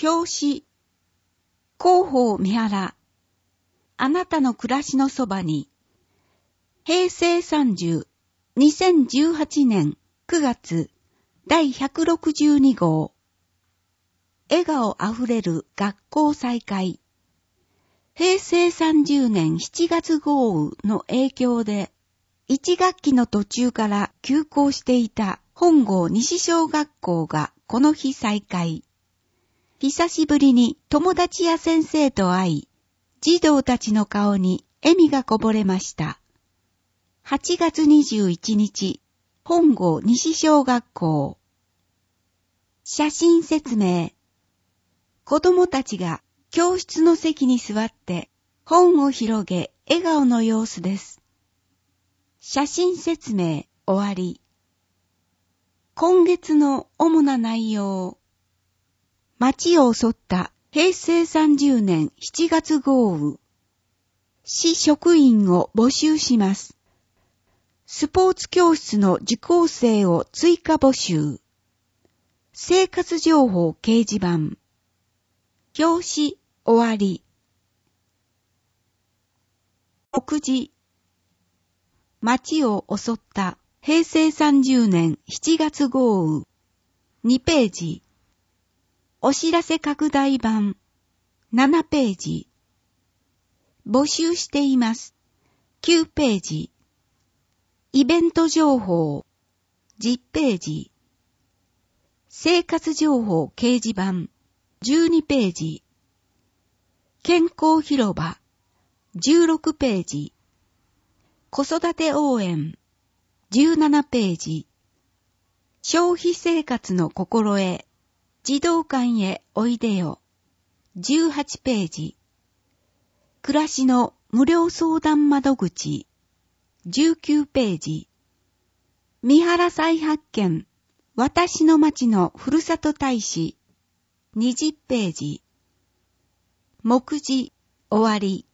表紙。広報三原。あなたの暮らしのそばに。平成30、2018年9月第162号。笑顔あふれる学校再開。平成30年7月豪雨の影響で、1学期の途中から休校していた本郷西小学校がこの日再開。久しぶりに友達や先生と会い、児童たちの顔に笑みがこぼれました。8月21日、本郷西小学校。写真説明。子供たちが教室の席に座って本を広げ笑顔の様子です。写真説明終わり。今月の主な内容。町を襲った平成30年7月豪雨。市職員を募集します。スポーツ教室の受講生を追加募集。生活情報掲示板。表紙終わり。告示。町を襲った平成30年7月豪雨。2ページ。お知らせ拡大版。7ページ。募集しています。9ページ。イベント情報。10ページ。生活情報掲示板。12ページ。健康広場。16ページ。子育て応援。17ページ。消費生活の心得。児童館へおいでよ。18ページ。暮らしの無料相談窓口。19ページ。三原再発見。私の町のふるさと大使。20ページ。目次終わり。